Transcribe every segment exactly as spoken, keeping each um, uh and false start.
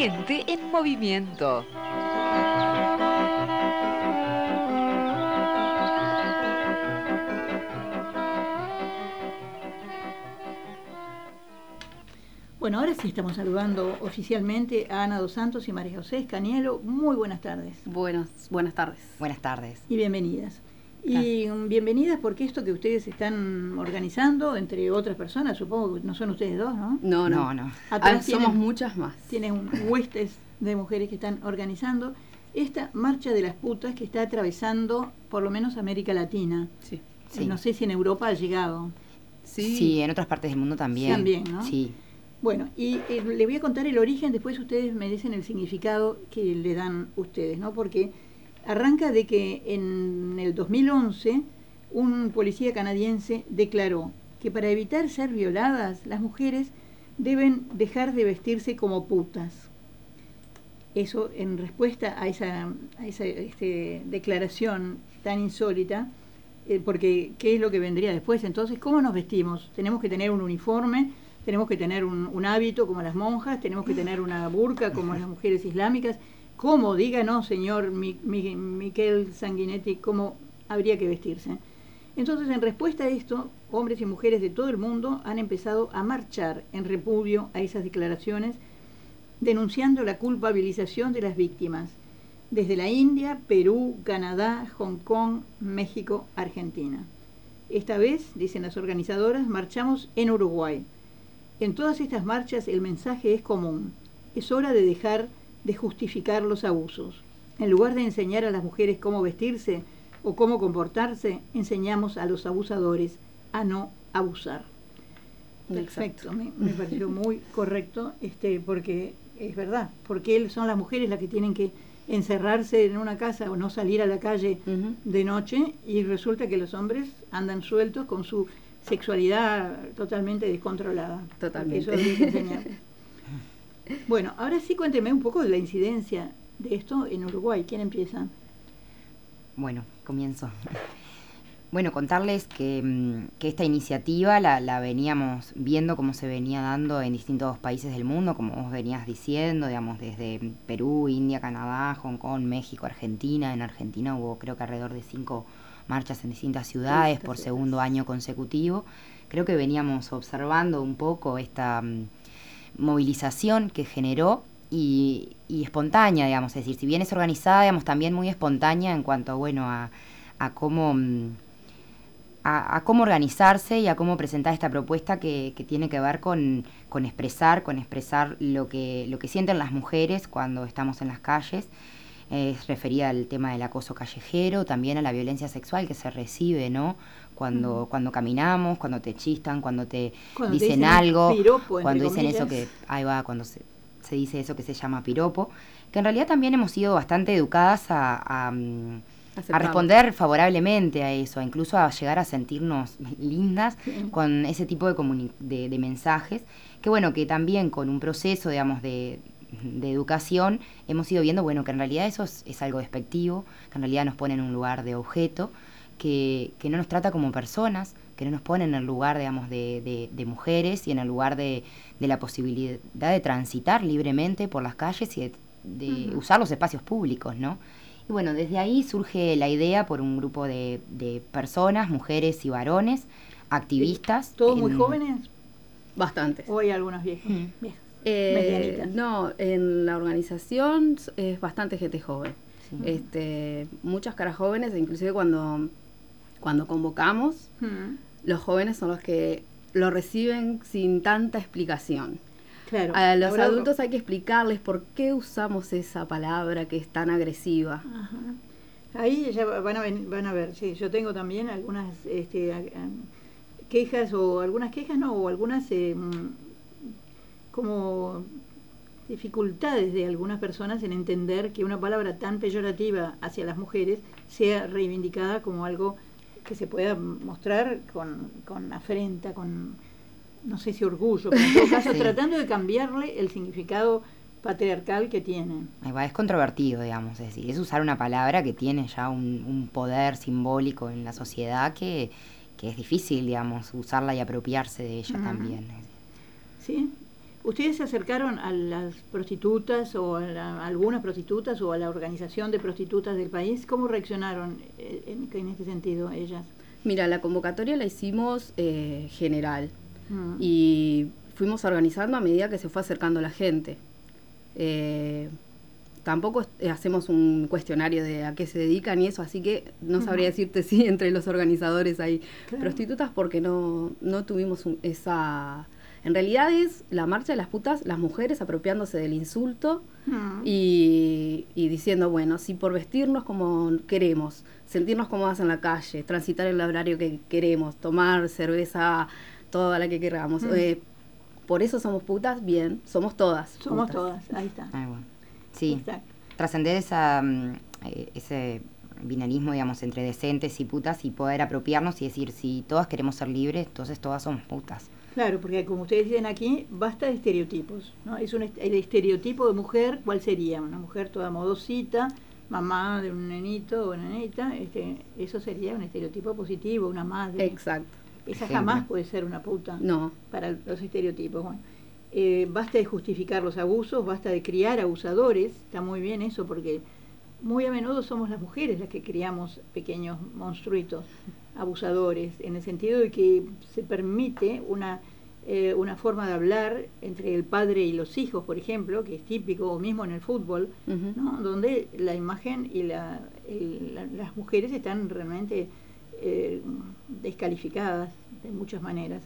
Gente en movimiento. Bueno, ahora sí estamos saludando oficialmente a Ana dos Santos y María José Escanielo. Muy buenas tardes. Buenos, buenas tardes. Buenas tardes. Y bienvenidas. Y um, bienvenidas porque esto que ustedes están organizando, entre otras personas, supongo que no son ustedes dos, ¿no? No, no. No, no. Atrás Ah, tienen, somos muchas más. Tienen huestes de mujeres que están organizando esta marcha de las putas que está atravesando por lo menos América Latina. Sí. Sí. No sé si en Europa ha llegado. Sí, sí, en otras partes del mundo también. También, ¿no? Sí. Bueno, y eh, le voy a contar el origen, después ustedes me dicen el significado que le dan ustedes, ¿no? Porque arranca de que en el dos mil once un policía canadiense declaró que para evitar ser violadas las mujeres deben dejar de vestirse como putas. Eso en respuesta a esa, a esa este, declaración tan insólita, eh, porque ¿qué es lo que vendría después? Entonces, ¿cómo nos vestimos? Tenemos que tener un uniforme, tenemos que tener un, un hábito como las monjas, tenemos que tener una burka como las mujeres islámicas. ¿Cómo? Díganos, señor Mi, Mi, Miquel Sanguinetti, cómo habría que vestirse. Entonces, en respuesta a esto, hombres y mujeres de todo el mundo han empezado a marchar en repudio a esas declaraciones, denunciando la culpabilización de las víctimas, desde la India, Perú, Canadá, Hong Kong, México, Argentina. Esta vez, dicen las organizadoras, marchamos en Uruguay. En todas estas marchas el mensaje es común. Es hora de dejar de justificar los abusos. En lugar de enseñar a las mujeres cómo vestirse o cómo comportarse, enseñamos a los abusadores a no abusar. Perfecto, me, me pareció muy correcto, este, porque es verdad, porque son las mujeres las que tienen que encerrarse en una casa o no salir a la calle uh-huh. de noche, y resulta que los hombres andan sueltos con su sexualidad totalmente descontrolada. Totalmente. Eso hay que enseñar. Bueno, ahora sí cuénteme un poco de la incidencia de esto en Uruguay. ¿Quién empieza? Bueno, comienzo. Bueno, contarles que, que esta iniciativa la, la veníamos viendo cómo se venía dando en distintos países del mundo, como vos venías diciendo, digamos, desde Perú, India, Canadá, Hong Kong, México, Argentina. En Argentina hubo creo que alrededor de cinco marchas en distintas ciudades por segundo año consecutivo. Creo que veníamos observando un poco esta um, movilización que generó y, y espontánea, digamos, es decir, si bien es organizada, digamos, también muy espontánea en cuanto, bueno, a, a cómo... Um, A, a cómo organizarse y a cómo presentar esta propuesta que, que tiene que ver con, con expresar, con expresar lo que, lo que sienten las mujeres cuando estamos en las calles. Es eh, referida al tema del acoso callejero, también a la violencia sexual que se recibe, ¿no? Cuando, uh-huh. cuando caminamos, cuando te chistan, cuando te cuando dicen, te dicen algo, piropo, cuando dicen comillas. eso que, ahí va, cuando se, se dice eso que se llama piropo, que en realidad también hemos sido bastante educadas a... a a responder favorablemente a eso, incluso a llegar a sentirnos lindas sí. con ese tipo de, comuni- de, de mensajes, que bueno, que también con un proceso, digamos, de, de educación, hemos ido viendo, bueno, que en realidad eso es, es algo despectivo, que en realidad nos pone en un lugar de objeto, que, que no nos trata como personas, que no nos pone en el lugar, digamos, de, de, de mujeres y en el lugar de, de la posibilidad de transitar libremente por las calles y de, de uh-huh. usar los espacios públicos, ¿no? Y bueno, desde ahí surge la idea por un grupo de, de personas, mujeres y varones, activistas. ¿Todos en... muy jóvenes? Bastantes. ¿O hay algunas viejas? Hmm. viejas eh, no, en la organización es bastante gente joven. Sí. Este, muchas caras jóvenes, inclusive cuando, cuando convocamos, hmm. los jóvenes son los que lo reciben sin tanta explicación. Claro. A los Ahora, adultos hay que explicarles por qué usamos esa palabra que es tan agresiva. Ajá. Ahí ya van a, ven, van a ver, sí, yo tengo también algunas este, a, a, quejas, o algunas quejas no, o algunas eh, como dificultades de algunas personas en entender que una palabra tan peyorativa hacia las mujeres sea reivindicada como algo que se pueda mostrar con, con afrenta, con... no sé si orgullo, pero en todo caso sí. tratando de cambiarle el significado patriarcal que tiene. Ahí va, es controvertido, digamos, es decir, es usar una palabra que tiene ya un, un poder simbólico en la sociedad que, que es difícil, digamos, usarla y apropiarse de ella uh-huh. también. Sí, ¿Ustedes se acercaron a las prostitutas o a, la, a algunas prostitutas o a la organización de prostitutas del país? ¿Cómo reaccionaron en, en este sentido ellas? Mira, la convocatoria la hicimos eh, general Mm. y fuimos organizando a medida que se fue acercando la gente. Eh, tampoco eh, hacemos un cuestionario de a qué se dedican y eso, así que no sabría Ujú. decirte si entre los organizadores hay Claro. prostitutas porque no, no tuvimos un- esa... En realidad es la marcha de las putas, las mujeres apropiándose del insulto Mm. y, y diciendo, bueno, si por vestirnos como queremos, sentirnos cómodas en la calle, transitar el horario que queremos, tomar cerveza toda la que queramos, Mm. eh, por eso somos putas, bien, somos todas. Somos putas. todas, ahí está. Ah, bueno. Sí, Exacto. trascender esa, mm, eh, ese binarismo, digamos, entre decentes y putas y poder apropiarnos y decir, si todas queremos ser libres, entonces todas somos putas. Claro, porque como ustedes dicen aquí, basta de estereotipos, ¿no? Es un est- el estereotipo de mujer, ¿cuál sería? Una mujer toda modosita, mamá de un nenito o nenita, este, eso sería un estereotipo positivo, una madre. Exacto. Esa Ejemplo. jamás puede ser una puta No. para los estereotipos. Bueno, eh, basta de justificar los abusos, basta de criar abusadores, está muy bien eso, porque muy a menudo somos las mujeres las que criamos pequeños monstruitos abusadores, en el sentido de que se permite una, eh, una forma de hablar entre el padre y los hijos, por ejemplo, que es típico, o mismo en el fútbol, Ujú. ¿no? Donde la imagen y la, el- la- las mujeres están realmente eh, descalificadas de muchas maneras.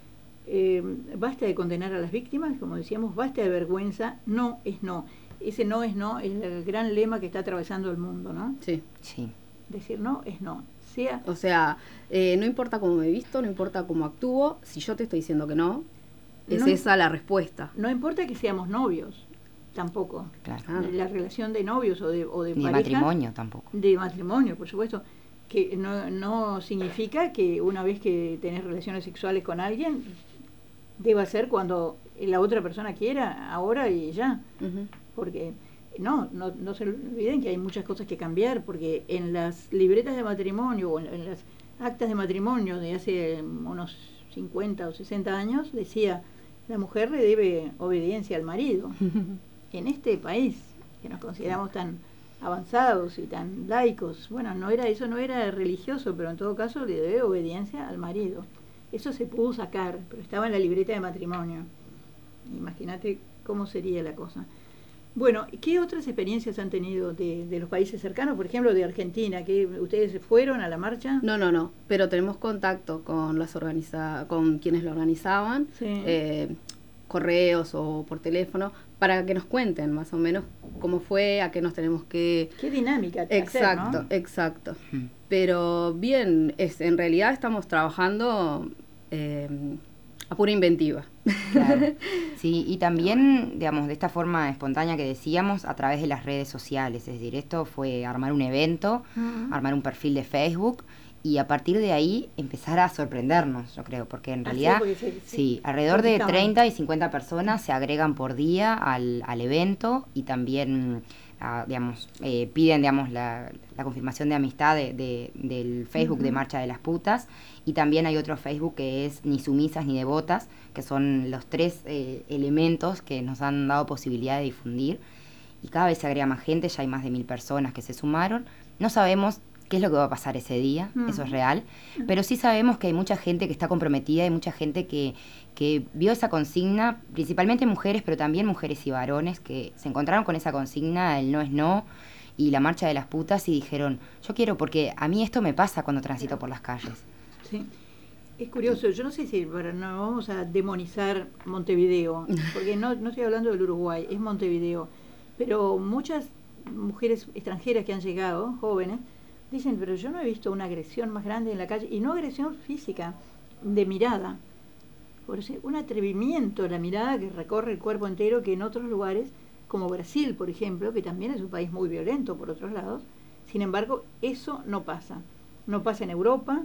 Eh, basta de condenar a las víctimas, como decíamos, basta de vergüenza, no es no. Ese no es no es el gran lema que está atravesando el mundo, ¿no? Sí. Sí. Decir no es no. Sea, O sea, eh, no importa cómo me visto, no importa cómo actúo, si yo te estoy diciendo que no, es No. esa la respuesta. no importa que seamos novios, tampoco. Claro. Ah. La relación de novios o de, o de Ni de pareja. matrimonio tampoco. De matrimonio, por supuesto. Que no, no significa que una vez que tenés relaciones sexuales con alguien, deba ser cuando la otra persona quiera, ahora y ya. Ujú. Porque no, no, no se olviden que hay muchas cosas que cambiar, porque en las libretas de matrimonio o en, en las actas de matrimonio de hace unos cincuenta o sesenta años, decía, la mujer le debe obediencia al marido. En este país, que nos consideramos tan avanzados y tan laicos, bueno, no era eso no era religioso, pero en todo caso le debe obediencia al marido. Eso se pudo sacar, pero estaba en la libreta de matrimonio. Imagínate cómo sería la cosa. Bueno, ¿qué otras experiencias han tenido de, de los países cercanos? Por ejemplo, de Argentina, que ustedes se fueron a la marcha. No, no, no, pero tenemos contacto con las organiza con quienes lo organizaban, Sí. eh, correos o por teléfono, para que nos cuenten más o menos cómo fue, a qué nos tenemos que... Qué dinámica. hacer, Exacto, ¿no? exacto. Mm. Pero bien, es, en realidad estamos trabajando eh, a pura inventiva. Claro. Sí, y también, digamos, de esta forma espontánea que decíamos, a través de las redes sociales. Es decir, esto fue armar un evento, Ujú. armar un perfil de Facebook y a partir de ahí empezar a sorprendernos, yo creo, porque en Así, realidad, porque se- se- sí, alrededor de conquistaban. treinta y cincuenta personas se agregan por día al, al evento y también, ah, digamos, eh, piden, digamos, la, la confirmación de amistad de, de- del Facebook de Ujú. Marcha de las Putas. Y también hay otro Facebook que es Ni Sumisas ni Devotas, que son los tres eh, elementos que nos han dado posibilidad de difundir. Y cada vez se agrega más gente, ya hay más de mil personas que se sumaron. No sabemos qué es lo que va a pasar ese día, Mm. eso es real, pero sí sabemos que hay mucha gente que está comprometida, hay mucha gente que, que vio esa consigna, principalmente mujeres, pero también mujeres y varones, que se encontraron con esa consigna, el no es no, y la marcha de las putas, y dijeron, yo quiero, porque a mí esto me pasa cuando transito por las calles. Sí. Es curioso, yo no sé si para no vamos a demonizar Montevideo, porque no, no estoy hablando del Uruguay, es Montevideo, pero muchas mujeres extranjeras que han llegado, jóvenes, dicen, pero yo no he visto una agresión más grande en la calle, y no agresión física, de mirada. Por eso, un atrevimiento, la mirada que recorre el cuerpo entero, que en otros lugares, como Brasil, por ejemplo, que también es un país muy violento por otros lados, sin embargo, eso no pasa. No pasa en Europa,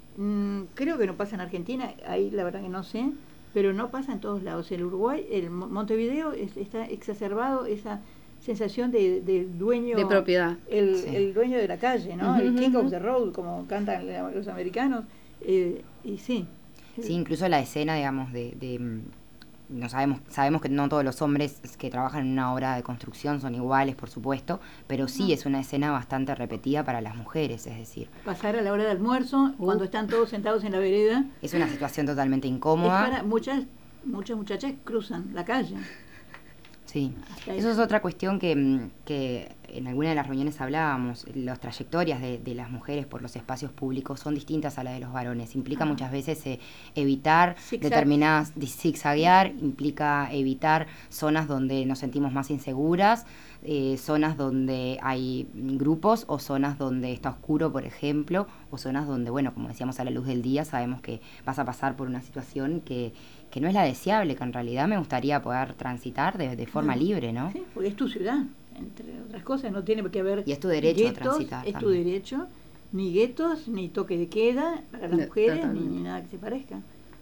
mm, creo que no pasa en Argentina, ahí la verdad que no sé, pero no pasa en todos lados. El Uruguay, el Mo- Montevideo es- está exacerbado esa sensación de, de dueño De propiedad. el, Sí. el dueño de la calle, ¿no? Ujú, El king ujú. of the road, como cantan la- los americanos, eh, y sí. Sí, incluso la escena, digamos, de, de, no sabemos, sabemos que no todos los hombres que trabajan en una obra de construcción son iguales, por supuesto, pero sí no. Es una escena bastante repetida para las mujeres, es decir. Pasar a la hora de almuerzo, uh. cuando están todos sentados en la vereda. Es una situación totalmente incómoda. Es para muchas, muchas muchachas cruzan la calle. Sí, eso es otra cuestión que, que en alguna de las reuniones hablábamos. Las trayectorias de, de las mujeres por los espacios públicos son distintas a las de los varones. Implica ah. muchas veces eh, evitar Zigzag. determinadas, zigzaguear, implica evitar zonas donde nos sentimos más inseguras, eh, zonas donde hay grupos o zonas donde está oscuro, por ejemplo, o zonas donde, bueno, como decíamos, a la luz del día sabemos que vas a pasar por una situación que... que no es la deseable, que en realidad me gustaría poder transitar de, de forma no. libre, ¿no? Sí, porque es tu ciudad, entre otras cosas, no tiene que haber y es tu derecho guetos, a transitar. Es también. tu derecho, ni guetos, ni toque de queda para las no, mujeres, ni, ni nada que se parezca.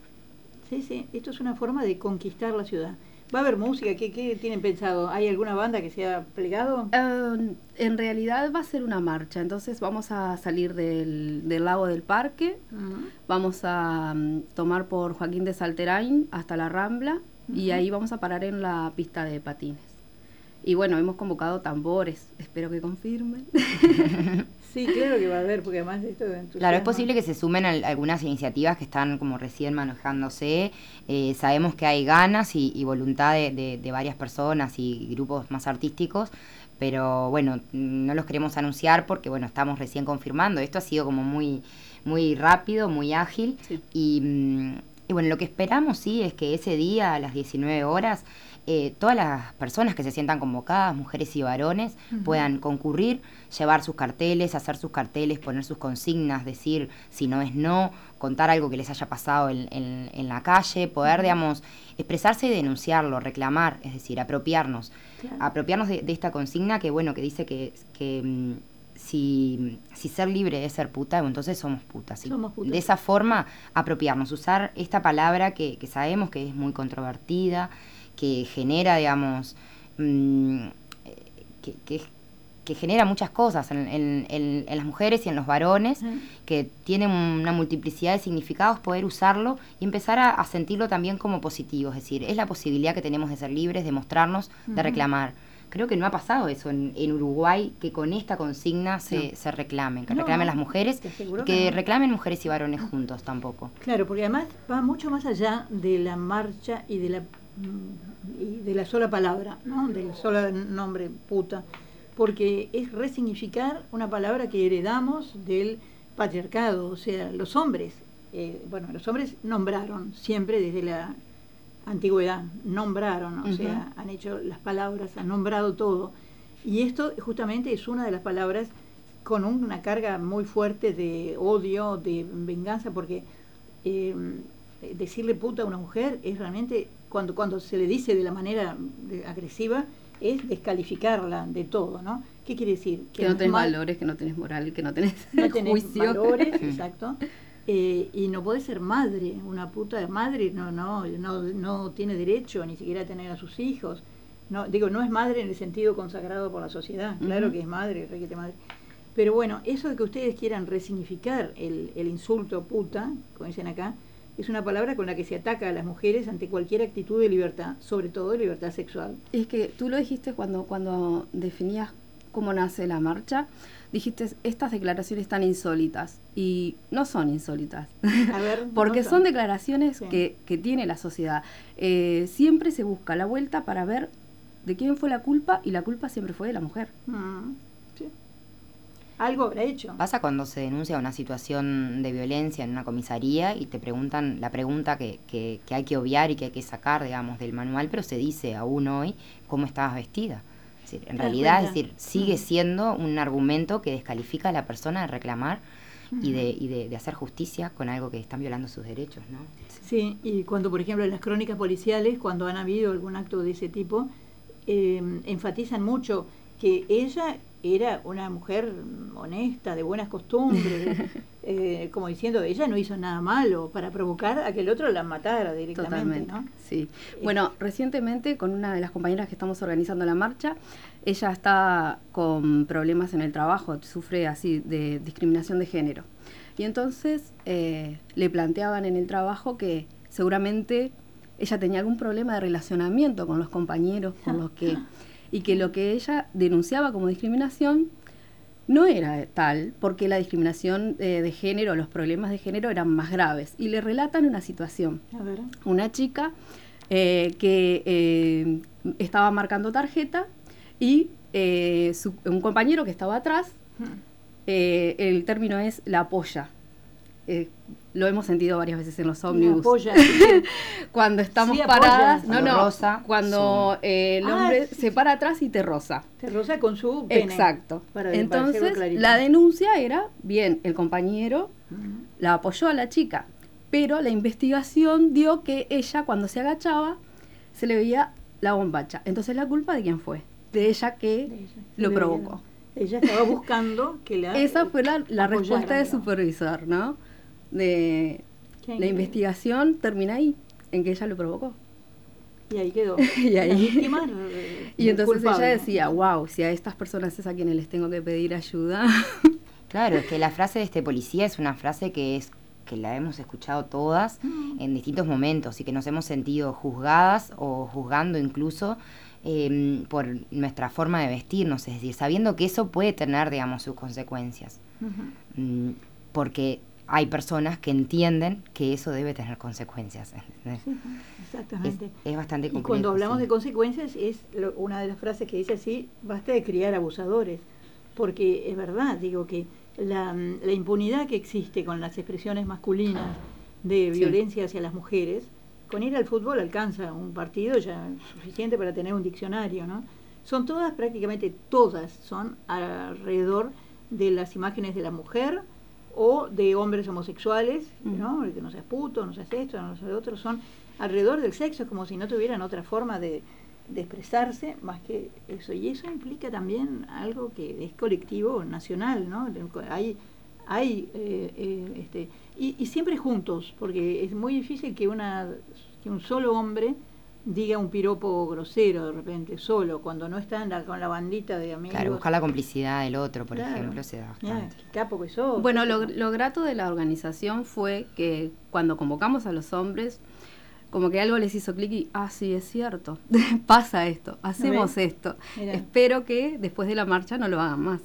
Sí, sí, esto es una forma de conquistar la ciudad. ¿Va a haber música? ¿Qué, qué tienen pensado? ¿Hay alguna banda que se ha plegado? Uh, en realidad va a ser una marcha, entonces vamos a salir del, del lago del parque, uh-huh. vamos a um, tomar por Joaquín de Salterain hasta la Rambla uh-huh. y ahí vamos a parar en la pista de patines. Y bueno, hemos convocado tambores, espero que confirmen. Sí, claro que va a haber, porque además de esto de entusiasmo. Claro, es posible que se sumen a algunas iniciativas que están como recién manejándose. Eh, sabemos que hay ganas y, y voluntad de, de, de varias personas y grupos más artísticos, pero bueno, no los queremos anunciar porque bueno, estamos recién confirmando. Esto ha sido como muy, muy rápido, muy ágil. Sí. Y, y bueno, lo que esperamos sí es que ese día a las diecinueve horas Eh, todas las personas que se sientan convocadas, mujeres y varones, uh-huh. puedan concurrir, llevar sus carteles, hacer sus carteles, poner sus consignas, decir si no es no, contar algo que les haya pasado en, en, en la calle, poder, uh-huh. digamos, expresarse y denunciarlo, reclamar, es decir, apropiarnos, claro. apropiarnos de, de esta consigna que, bueno, que dice que, que mm, si, si ser libre es ser puta, entonces somos putas. ¿Sí? Somos putas. De esa forma, apropiarnos, usar esta palabra que, que sabemos que es muy controvertida, que genera, digamos, mmm, que, que, que genera muchas cosas en, en, en, en las mujeres y en los varones, uh-huh. que tienen una multiplicidad de significados, poder usarlo y empezar a, a sentirlo también como positivo, es decir, es la posibilidad que tenemos de ser libres, de mostrarnos, uh-huh. de reclamar. Creo que no ha pasado eso en, en Uruguay, que con esta consigna se, no. se reclamen, que no, reclamen las mujeres, que, que no. reclamen mujeres y varones juntos tampoco. Claro, porque además va mucho más allá de la marcha y de la y de la sola palabra, ¿no? Del solo nombre puta, porque es resignificar una palabra que heredamos del patriarcado, o sea, los hombres, eh, bueno, los hombres nombraron siempre desde la antigüedad, nombraron, o uh-huh. sea, han hecho las palabras, han nombrado todo, y esto justamente es una de las palabras con una carga muy fuerte de odio, de venganza, porque eh, decirle puta a una mujer es realmente, cuando cuando se le dice de la manera de, agresiva, es descalificarla de todo, ¿no? ¿Qué quiere decir? Que, que no tenés mal, valores, que no tenés moral, que no tenés, no tenés juicio. valores, exacto. Eh, y no podés ser madre, una puta madre no, no, no, no tiene derecho ni siquiera a tener a sus hijos. No, digo, no es madre en el sentido consagrado por la sociedad, claro uh-huh. que es madre, requete madre. Pero bueno, eso de que ustedes quieran resignificar el, el insulto puta, como dicen acá, es una palabra con la que se ataca a las mujeres ante cualquier actitud de libertad, sobre todo de libertad sexual. Es que tú lo dijiste cuando, cuando definías cómo nace la marcha, dijiste estas declaraciones tan insólitas, y no son insólitas, a ver, porque no son. son declaraciones sí. que, que tiene la sociedad. Eh, siempre se busca la vuelta para ver de quién fue la culpa, y la culpa siempre fue de la mujer. Mm, sí. Algo habrá hecho. Pasa cuando se denuncia una situación de violencia en una comisaría y te preguntan la pregunta que, que, que hay que obviar y que hay que sacar, digamos, del manual, pero se dice aún hoy cómo estabas vestida. Es decir, en realidad, es decir, sigue siendo un argumento que descalifica a la persona de reclamar uh-huh. y, de, y de, de hacer justicia con algo que están violando sus derechos, ¿no? Sí, y cuando, por ejemplo, en las crónicas policiales, cuando han habido algún acto de ese tipo, eh, enfatizan mucho que ella era una mujer honesta, de buenas costumbres, eh, como diciendo, ella no hizo nada malo para provocar a que el otro la matara directamente. Totalmente, ¿no? Sí. Bueno, recientemente con una de las compañeras que estamos organizando la marcha, ella está con problemas en el trabajo, sufre así de discriminación de género. Y entonces eh, le planteaban en el trabajo que seguramente ella tenía algún problema de relacionamiento con los compañeros, con los que, y que lo que ella denunciaba como discriminación no era tal, porque la discriminación eh, de género, los problemas de género eran más graves. Y le relatan una situación. A ver. Una chica eh, que eh, estaba marcando tarjeta y eh, su, un compañero que estaba atrás, eh, el término es la polla. Eh, lo hemos sentido varias veces en los ómnibus. Polla, cuando estamos sí, paradas, apoya. no, no, Rosa, cuando eh, el hombre ah, sí, se para atrás y te roza. Te roza con su pene. Exacto. Para, Entonces, para la denuncia era, bien, el compañero uh-huh. la apoyó a la chica, pero la investigación dio que ella, cuando se agachaba, se le veía la bombacha. Entonces, ¿la culpa de quién fue? De ella que de ella, lo de provocó. Ella. ella estaba buscando que la Esa fue la, la respuesta del digamos. supervisor, ¿no? De la investigación termina ahí, en que ella lo provocó. Y ahí quedó. y ahí. La víctima, eh, y entonces culpable. ella decía, wow, si a estas personas es a quienes les tengo que pedir ayuda. Claro, es que la frase de este policía es una frase que es que la hemos escuchado todas mm. en distintos momentos y que nos hemos sentido juzgadas o juzgando incluso eh, por nuestra forma de vestirnos, es decir, sabiendo que eso puede tener, digamos, sus consecuencias. Uh-huh. Mm, porque hay personas que entienden que eso debe tener consecuencias. Sí, exactamente. Es, es bastante complejo. Y cuando hablamos sí. de consecuencias, es lo, una de las frases que dice así, basta de criar abusadores. Porque es verdad, digo que la, la impunidad que existe con las expresiones masculinas de violencia sí. hacia las mujeres, con ir al fútbol alcanza un partido ya suficiente para tener un diccionario, ¿no? Son todas, prácticamente todas, son alrededor de las imágenes de la mujer, o de hombres homosexuales, ¿no? Que no seas puto, no seas esto, no seas otro, son alrededor del sexo, como si no tuvieran otra forma de, de expresarse más que eso. Y eso implica también algo que es colectivo, nacional, ¿no? Hay, hay eh, eh, este, y, y siempre juntos, porque es muy difícil que, una, que un solo hombre diga un piropo grosero de repente, solo, cuando no está en la, con la bandita de amigos. Claro, buscar la complicidad del otro, por claro. ejemplo, se da bastante. Yeah, qué capo que sos. Bueno, lo, lo grato de la organización fue que cuando convocamos a los hombres, como que algo les hizo clic y, ah, sí, es cierto, pasa esto, hacemos esto. Mirá. Espero que después de la marcha no lo hagan más.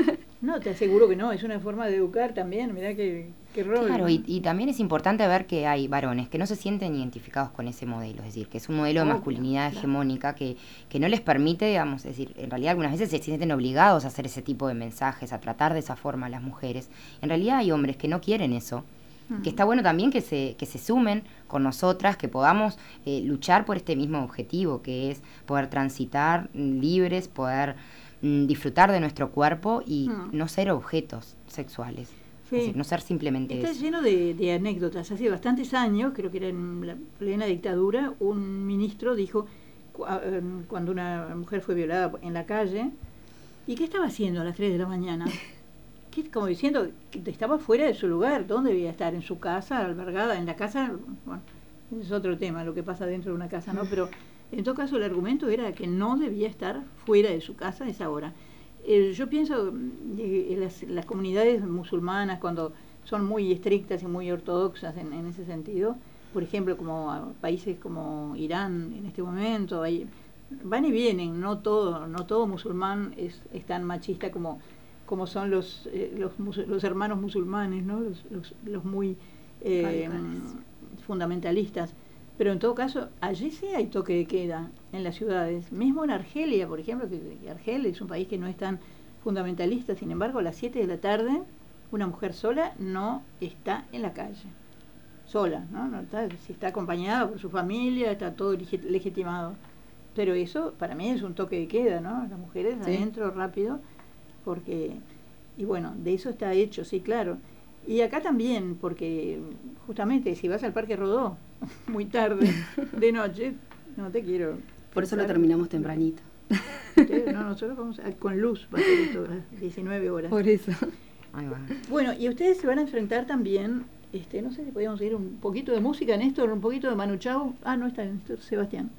No, te aseguro que no, es una forma de educar también, mirá qué, qué rol. Claro, ¿no? y, y también es importante ver que hay varones que no se sienten identificados con ese modelo, es decir, que es un modelo de oh, masculinidad claro. hegemónica que, que no les permite, digamos, es decir, en realidad algunas veces se sienten obligados a hacer ese tipo de mensajes, a tratar de esa forma a las mujeres. En realidad hay hombres que no quieren eso, uh-huh. que está bueno también que se, que se sumen con nosotras, que podamos eh, luchar por este mismo objetivo, que es poder transitar libres, poder disfrutar de nuestro cuerpo y mm. no ser objetos sexuales, sí. es decir, no ser simplemente Está eso. lleno de, de anécdotas. Hace bastantes años, creo que era en la plena dictadura, un ministro dijo, cu- cuando una mujer fue violada en la calle, ¿y qué estaba haciendo a las tres de la mañana? ¿Qué, como diciendo que estaba fuera de su lugar, ¿dónde debía estar? ¿En su casa, albergada? En la casa, bueno, ese es otro tema, lo que pasa dentro de una casa, ¿no? Pero en todo caso, el argumento era que no debía estar fuera de su casa a esa hora. Eh, yo pienso que las, las comunidades musulmanas, cuando son muy estrictas y muy ortodoxas en, en ese sentido, por ejemplo, como países como Irán en este momento, hay, van y vienen, no todo, no todo musulmán es, es tan machista como, como son los, eh, los, los hermanos musulmanes, ¿no? los, los, los muy eh, fundamentalistas. Pero en todo caso, allí sí hay toque de queda en las ciudades. Mismo en Argelia, por ejemplo, que, que Argelia es un país que no es tan fundamentalista, sin embargo, a las siete de la tarde, una mujer sola no está en la calle. Sola, ¿no? no está, si está acompañada por su familia, está todo leg- legitimado. Pero eso, para mí, es un toque de queda, ¿no? Las mujeres sí. adentro rápido, porque... Y bueno, de eso está hecho, sí, claro. Y acá también, porque justamente si vas al Parque Rodó muy tarde, de noche, no te quiero... Por eso lo terminamos tempranito. Ustedes, no, nosotros vamos a, con luz, va a ser esto, a las diecinueve horas. Por eso. Ahí va. Bueno, y ustedes se van a enfrentar también, este, no sé si podíamos ir un poquito de música, Néstor, un poquito de Manu Chao. Ah, no está Néstor, Sebastián.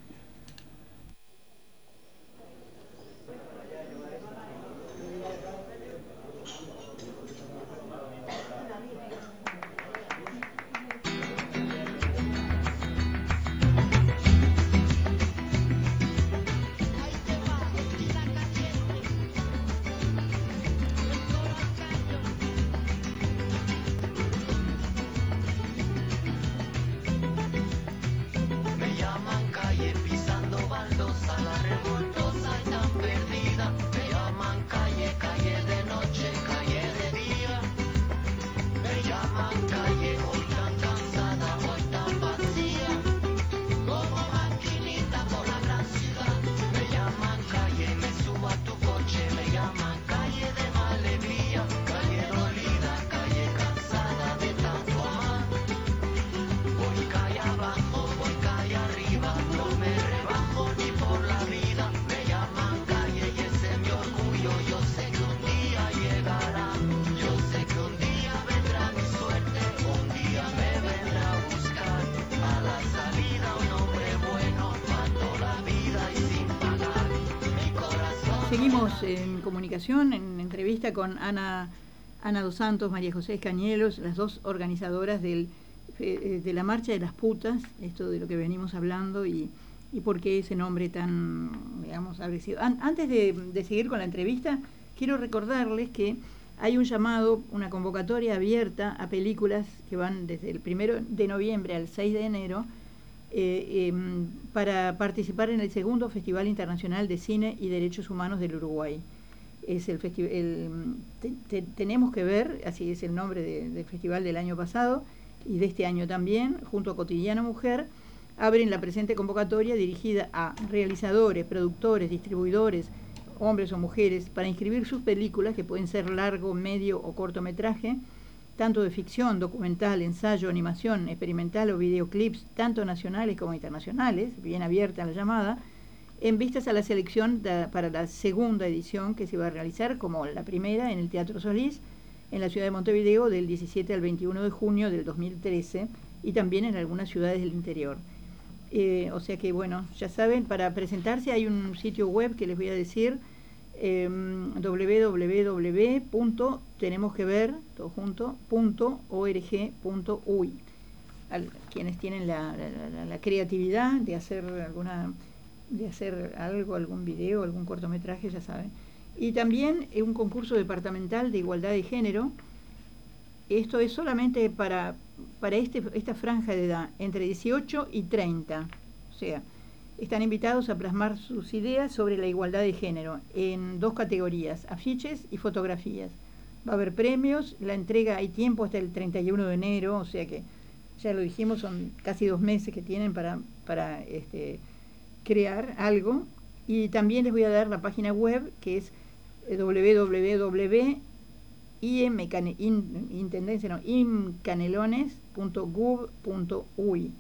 seguimos en comunicación, en entrevista con Ana, Ana dos Santos, María José Escañelos, las dos organizadoras del, de la Marcha de las Putas, esto de lo que venimos hablando y, y por qué ese nombre tan, digamos, agresivo. An, antes de, de seguir con la entrevista, quiero recordarles que hay un llamado, una convocatoria abierta a películas que van desde el primero de noviembre al seis de enero, Eh, eh, para participar en el segundo Festival Internacional de Cine y Derechos Humanos del Uruguay. Es el, el te, te, Tenemos que ver, así es el nombre de, del festival del año pasado y de este año también, junto a Cotidiana Mujer, abren la presente convocatoria dirigida a realizadores, productores, distribuidores, hombres o mujeres, para inscribir sus películas, que pueden ser largo, medio o cortometraje, tanto de ficción, documental, ensayo, animación, experimental o videoclips, tanto nacionales como internacionales, bien abierta la llamada, en vistas a la selección de, para la segunda edición que se va a realizar, como la primera, en el Teatro Solís, en la ciudad de Montevideo, del diecisiete al veintiuno de junio del dos mil trece, y también en algunas ciudades del interior. Eh, o sea que, bueno, ya saben, para presentarse hay un sitio web que les voy a decir, Eh, doble u doble u doble u punto tenemos que ver todo junto punto org punto uy. Al, quienes tienen la, la, la creatividad de hacer alguna de hacer algo, algún video, algún cortometraje, ya saben. Y también eh, un concurso departamental de igualdad de género. Esto es solamente para para este esta franja de edad entre dieciocho y treinta, o sea, están invitados a plasmar sus ideas sobre la igualdad de género en dos categorías, afiches y fotografías. Va a haber premios, la entrega hay tiempo hasta el treinta y uno de enero, o sea que ya lo dijimos, son casi dos meses que tienen para, para este, crear algo. Y también les voy a dar la página web, que es doble u doble u doble u punto imcanelones punto gov punto uy.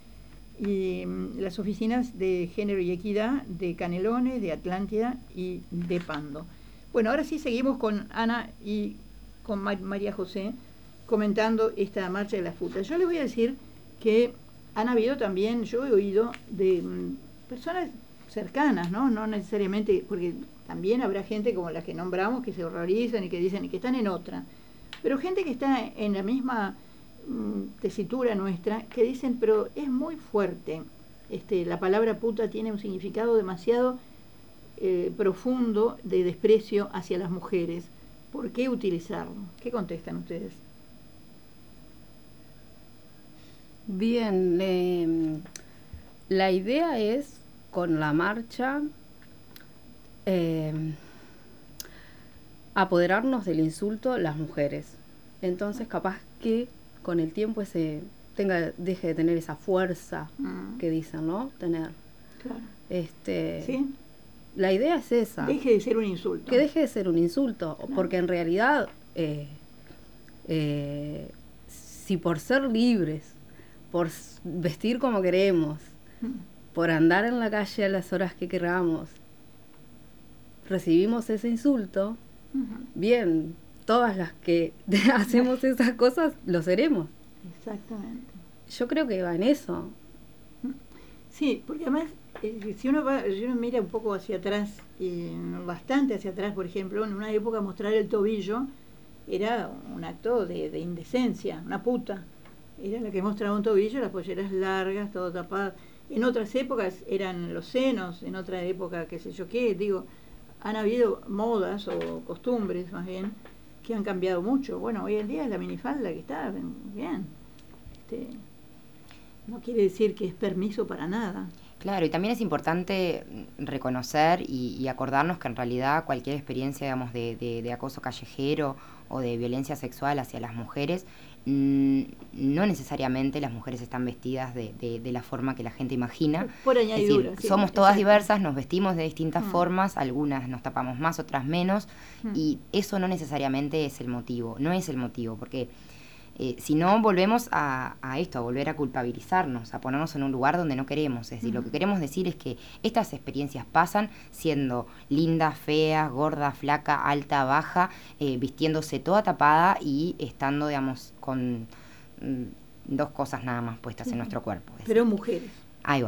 Y las oficinas de género y equidad de Canelones, de Atlántida y de Pando. Bueno, ahora sí seguimos con Ana y con Mar María José comentando esta marcha de las putas. Yo les voy a decir que han habido también, yo he oído de um, personas cercanas, ¿no? No necesariamente, porque también habrá gente como la que nombramos que se horrorizan y que dicen que están en otra, pero gente que está en la misma tesitura nuestra, que dicen, pero es muy fuerte, este, la palabra puta tiene un significado demasiado eh, profundo de desprecio hacia las mujeres, ¿por qué utilizarlo? ¿Qué contestan ustedes? Bien, eh, la idea es, con la marcha, eh, apoderarnos del insulto las mujeres. Entonces, capaz que con el tiempo ese tenga deje de tener esa fuerza mm. que dicen, ¿no? Tener. Claro. Este, ¿Sí? La idea es esa. Deje de ser un insulto. Que deje de ser un insulto, claro. Porque en realidad, eh, eh, si por ser libres, por vestir como queremos, mm. por andar en la calle a las horas que queramos, recibimos ese insulto, mm-hmm. bien, todas las que hacemos esas cosas, lo seremos. Exactamente. Yo creo que va en eso. Sí, porque además, eh, si uno va, si uno mira un poco hacia atrás, eh, bastante hacia atrás, por ejemplo, en una época mostrar el tobillo era un acto de, de indecencia, una puta. Era la que mostraba un tobillo, las polleras largas, todo tapado. En otras épocas eran los senos, en otra época, qué sé yo qué, digo, han habido modas o costumbres, más bien, que han cambiado mucho. Bueno, hoy en día es la minifalda que está bien. Este, no quiere decir que es permiso para nada. Claro, y también es importante reconocer y, y acordarnos que en realidad cualquier experiencia, digamos, de, de, de acoso callejero o de violencia sexual hacia las mujeres, mmm, no necesariamente las mujeres están vestidas de, de, de la forma que la gente imagina. Por añadidura. Es decir, sí, somos todas exacto. diversas, nos vestimos de distintas mm. formas, algunas nos tapamos más, otras menos, mm. y eso no necesariamente es el motivo, no es el motivo, porque Eh, si no, volvemos a, a esto, a volver a culpabilizarnos, a ponernos en un lugar donde no queremos. Es decir, uh-huh. lo que queremos decir es que estas experiencias pasan siendo linda, fea, gorda, flaca, alta, baja, eh, vistiéndose toda tapada y estando, digamos, con mm, dos cosas nada más puestas uh-huh. en nuestro cuerpo. Pero mujeres. Ahí va.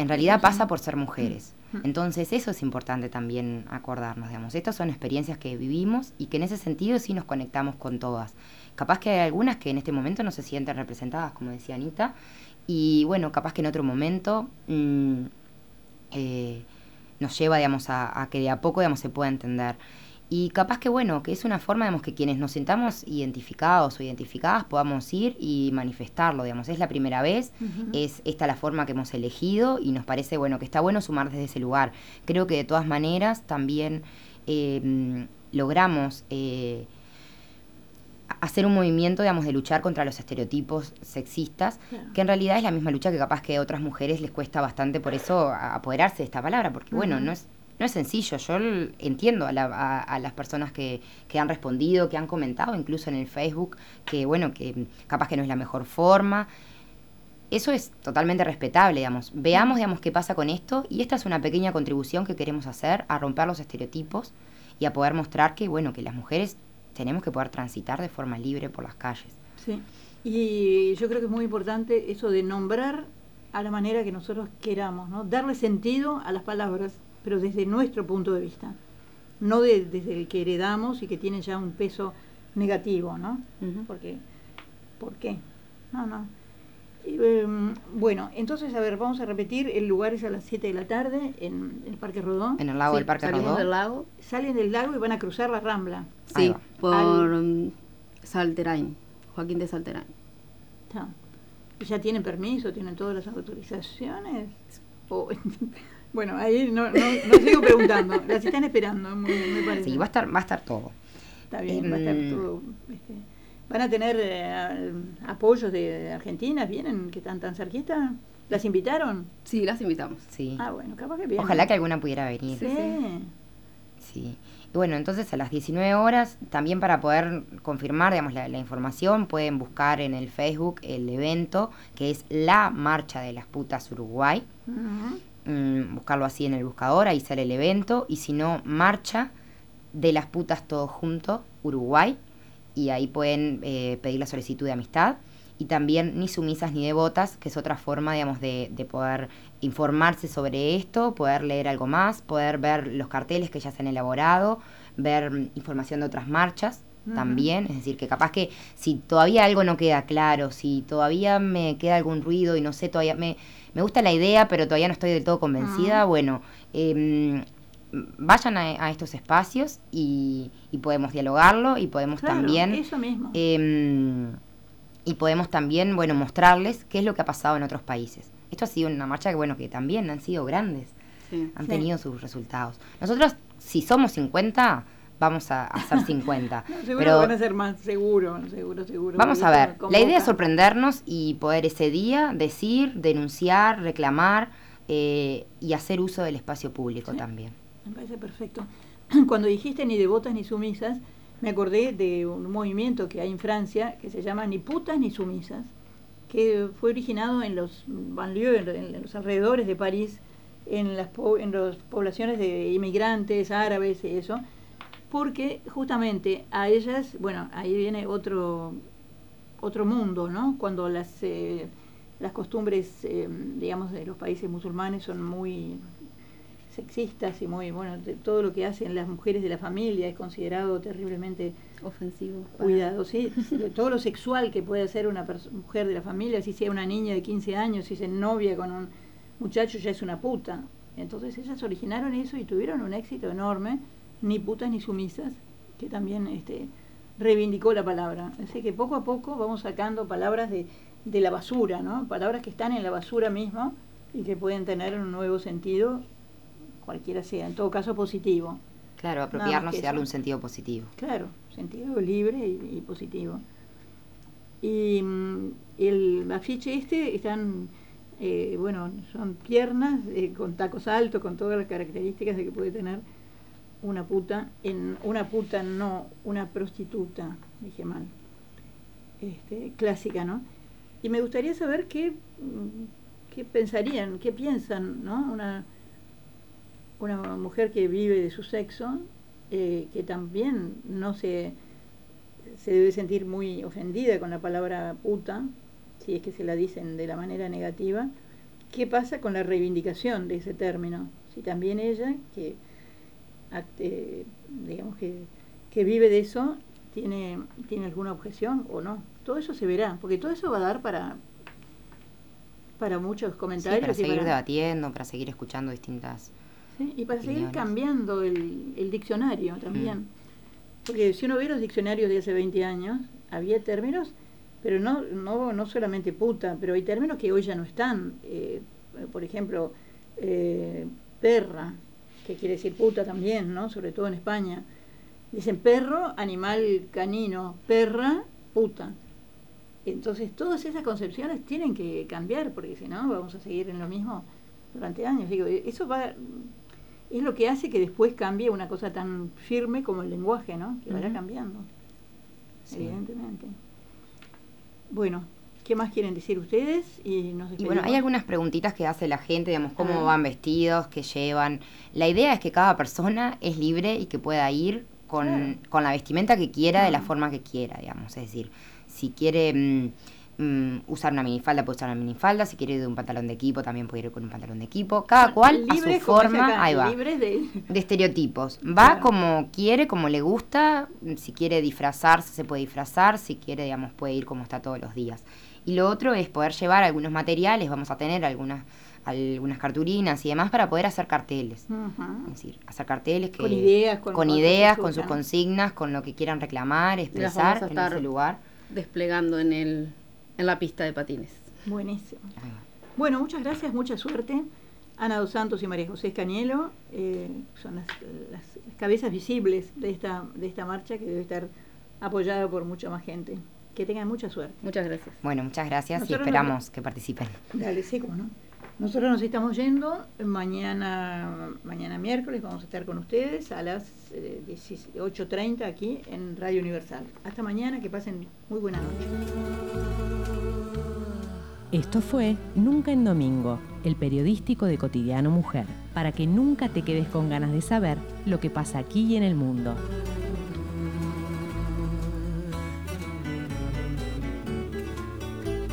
en realidad pasa por ser mujeres. Entonces eso es importante también acordarnos, digamos. Estas son experiencias que vivimos y que en ese sentido sí nos conectamos con todas. Capaz que hay algunas que en este momento no se sienten representadas, como decía Anita, y bueno, capaz que en otro momento mmm, eh, nos lleva, digamos, a, a que de a poco, digamos, se pueda entender. Y capaz que, bueno, que es una forma, digamos, que quienes nos sintamos identificados o identificadas podamos ir y manifestarlo, digamos. Es la primera vez, uh-huh. es esta la forma que hemos elegido y nos parece, bueno, que está bueno sumar desde ese lugar. Creo que de todas maneras también eh, logramos eh, hacer un movimiento, digamos, de luchar contra los estereotipos sexistas, claro. que en realidad es la misma lucha que capaz que a otras mujeres les cuesta bastante por eso apoderarse de esta palabra, porque, uh-huh. bueno, no es... No es sencillo, yo entiendo a, la, a, a las personas que, que han respondido, que han comentado, incluso en el Facebook, que bueno, que capaz que no es la mejor forma. Eso es totalmente respetable, digamos. Veamos, digamos, qué pasa con esto, y esta es una pequeña contribución que queremos hacer a romper los estereotipos y a poder mostrar que, bueno, que las mujeres tenemos que poder transitar de forma libre por las calles. Sí, y yo creo que es muy importante eso de nombrar a la manera que nosotros queramos, ¿no? Darle sentido a las palabras, pero desde nuestro punto de vista, no de, desde el que heredamos y que tiene ya un peso negativo, ¿no? Uh-huh. Porque, ¿por qué? No, no. Y, eh, bueno, entonces, a ver, vamos a repetir, el lugar es a las siete de la tarde en el Parque Rodó. En el lago sí, del Parque Rodó. Del lago. Salen del lago y van a cruzar la Rambla. Sí, por Al... Salterain, Joaquín de Salterain. Está. ¿Y ya tienen permiso? ¿Tienen todas las autorizaciones? O... Bueno, ahí no, no, no sigo preguntando, las están esperando, me, me parece. Sí, va a estar, va a estar todo. Está bien, um, va a estar todo. Este, ¿Van a tener eh, apoyos de, de Argentina? ¿Vienen que están tan cerquita? ¿Las invitaron? Sí, las invitamos. Sí. Ah, bueno, capaz que vienen. Ojalá que alguna pudiera venir. Sí. Sí. Sí. Y bueno, entonces a las diecinueve horas, también para poder confirmar, digamos, la, la información, pueden buscar en el Facebook el evento, que es la Marcha de las Putas Uruguay. Uh-huh. Mm, buscarlo así en el buscador, ahí sale el evento, y si no, Marcha de las Putas Todo Junto, Uruguay, y ahí pueden eh, pedir la solicitud de amistad, y también Ni Sumisas ni Devotas, que es otra forma, digamos, de, de poder informarse sobre esto, poder leer algo más, poder ver los carteles que ya se han elaborado, ver mm, información de otras marchas, uh-huh. también, es decir, que capaz que si todavía algo no queda claro, si todavía me queda algún ruido y no sé, todavía me... Me gusta la idea, pero todavía no estoy del todo convencida. Uh-huh. Bueno, eh, vayan a, a estos espacios y, y podemos dialogarlo y podemos claro, también... eso mismo. Eh, y podemos también, bueno, mostrarles qué es lo que ha pasado en otros países. Esto ha sido una marcha que, bueno, que también han sido grandes. Sí, han sí. tenido sus resultados. Nosotros, si somos cincuenta... vamos a hacer cincuenta. No, seguro pero van a ser más, seguro, seguro, seguro. Vamos a ver, la idea es sorprendernos y poder ese día decir, denunciar, reclamar eh, y hacer uso del espacio público, sí, también. Me parece perfecto. Cuando dijiste ni devotas ni sumisas, me acordé de un movimiento que hay en Francia que se llama Ni putas ni sumisas, que fue originado en los banlieues, en los alrededores de París, en las, po en las poblaciones de inmigrantes, árabes y eso, porque justamente a ellas, bueno, ahí viene otro otro mundo, ¿no? Cuando las eh, las costumbres, eh, digamos, de los países musulmanes son muy sexistas y muy, bueno, de todo lo que hacen las mujeres de la familia es considerado terriblemente ofensivo. Cuidado, sí, de todo lo sexual que puede hacer una mujer de la familia, si sea una niña de quince años, si se novia con un muchacho, ya es una puta. Entonces ellas originaron eso y tuvieron un éxito enorme. Ni putas ni sumisas, que también este, reivindicó la palabra. Así que poco a poco vamos sacando palabras de, de la basura, ¿no? Palabras que están en la basura mismo y que pueden tener un nuevo sentido, cualquiera sea, en todo caso positivo. Claro, apropiarnos y darle un sentido positivo. Claro, sentido libre y, y positivo. Y mm, el afiche este están, eh, bueno, son piernas eh, con tacos altos, con todas las características de que puede tener una puta, en una puta no, una prostituta, dije mal, este, clásica, ¿no? Y me gustaría saber qué, qué pensarían, qué piensan, ¿no? Una, una mujer que vive de su sexo, eh, que también no se, se debe sentir muy ofendida con la palabra puta, si es que se la dicen de la manera negativa, qué pasa con la reivindicación de ese término. Si también ella, que eh, digamos que, que vive de eso, tiene, tiene alguna objeción o no. Todo eso se verá, porque todo eso va a dar para, para muchos comentarios. Sí, para seguir para, debatiendo, para seguir escuchando distintas ¿sí? Y para opiniones. seguir cambiando el, el diccionario también. Mm. Porque si uno ve los diccionarios de hace veinte años, había términos, pero no, no, no solamente puta, pero hay términos que hoy ya no están. Eh, por ejemplo, eh, perra, que quiere decir puta también, ¿no? Sobre todo en España. Dicen perro, animal canino, perra, puta. Entonces todas esas concepciones tienen que cambiar, porque si no vamos a seguir en lo mismo durante años. Digo, eso va, es lo que hace que después cambie una cosa tan firme como el lenguaje, ¿no? Que vaya cambiando, sí. Evidentemente. Bueno, ¿qué más quieren decir ustedes? Y, nos y bueno, hay algunas preguntitas que hace la gente, digamos, cómo ah. van vestidos, qué llevan. La idea es que cada persona es libre y que pueda ir con, claro. con la vestimenta que quiera, ah. de la forma que quiera, digamos. Es decir, si quiere mmm, mmm, usar una minifalda, puede usar una minifalda. Si quiere ir de un pantalón de equipo, también puede ir con un pantalón de equipo. Cada cual libres, a su forma, acá, ahí va, de... de estereotipos. Va claro. como quiere, como le gusta. Si quiere disfrazarse, se puede disfrazar. Si quiere, digamos, puede ir como está todos los días. Y lo otro es poder llevar algunos materiales, vamos a tener algunas algunas cartulinas y demás para poder hacer carteles. Uh-huh. Es decir, hacer carteles que con ideas, con, con, ideas, con sus consignas, con lo que quieran reclamar, expresar en ese lugar. Desplegando en el en la pista de patines. Buenísimo. Bueno, muchas gracias, mucha suerte. Ana dos Santos y María José Escañelo eh, son las, las, las cabezas visibles de esta, de esta marcha que debe estar apoyada por mucha más gente. Que tengan mucha suerte. Muchas gracias. Bueno, muchas gracias. Nosotros y esperamos nos... que participen. Dale, sí, cómo no. Nosotros nos estamos yendo. Mañana mañana miércoles vamos a estar con ustedes a las eh, dieciocho treinta aquí en Radio Universal. Hasta mañana, que pasen muy buena noche. Esto fue Nunca en Domingo, el periodístico de Cotidiano Mujer, para que nunca te quedes con ganas de saber lo que pasa aquí y en el mundo.